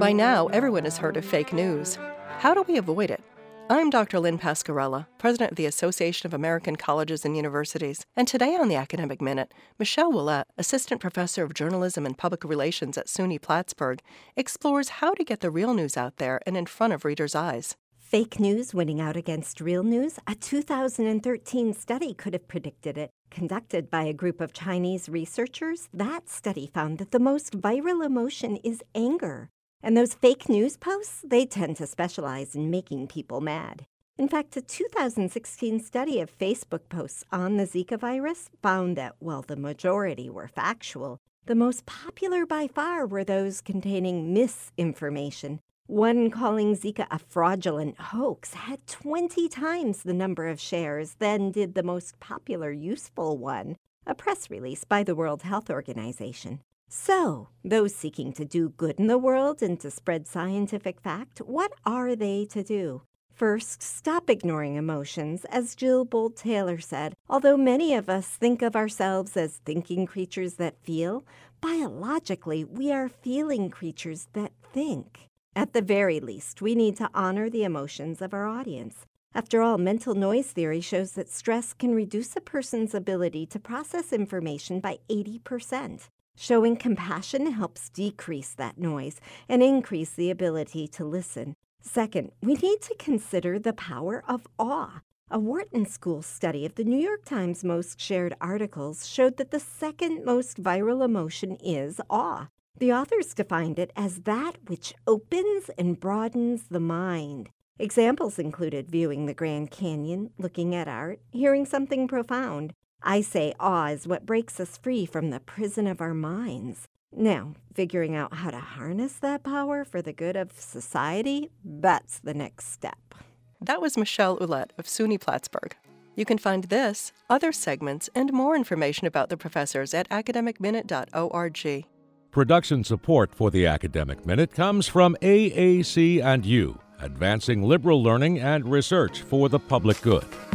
By now, everyone has heard of fake news. How do we avoid it? I'm Dr. Lynn Pasquarella, president of the Association of American Colleges and Universities, and today on the Academic Minute, Michelle Ouellette, assistant professor of journalism and public relations at SUNY Plattsburgh, explores how to get the real news out there and in front of readers' eyes. Fake news winning out against real news? A 2013 study could have predicted it. Conducted by a group of Chinese researchers, that study found that the most viral emotion is anger. And those fake news posts, they tend to specialize in making people mad. In fact, a 2016 study of Facebook posts on the Zika virus found that, while the majority were factual, the most popular by far were those containing misinformation. One calling Zika a fraudulent hoax had 20 times the number of shares than did the most popular useful one, a press release by the World Health Organization. So, those seeking to do good in the world and to spread scientific fact, what are they to do? First, stop ignoring emotions, as Jill Bolte Taylor said. Although many of us think of ourselves as thinking creatures that feel, biologically, we are feeling creatures that think. At the very least, we need to honor the emotions of our audience. After all, mental noise theory shows that stress can reduce a person's ability to process information by 80%. Showing compassion helps decrease that noise and increase the ability to listen. Second, we need to consider the power of awe. A Wharton School study of the New York Times' most shared articles showed that the second most viral emotion is awe. The authors defined it as that which opens and broadens the mind. Examples included viewing the Grand Canyon, looking at art, hearing something profound. I say awe is what breaks us free from the prison of our minds. Now, figuring out how to harness that power for the good of society, that's the next step. That was Michelle Ouellette of SUNY Plattsburgh. You can find this, other segments, and more information about the professors at academicminute.org. Production support for the Academic Minute comes from AAC&U, advancing liberal learning and research for the public good.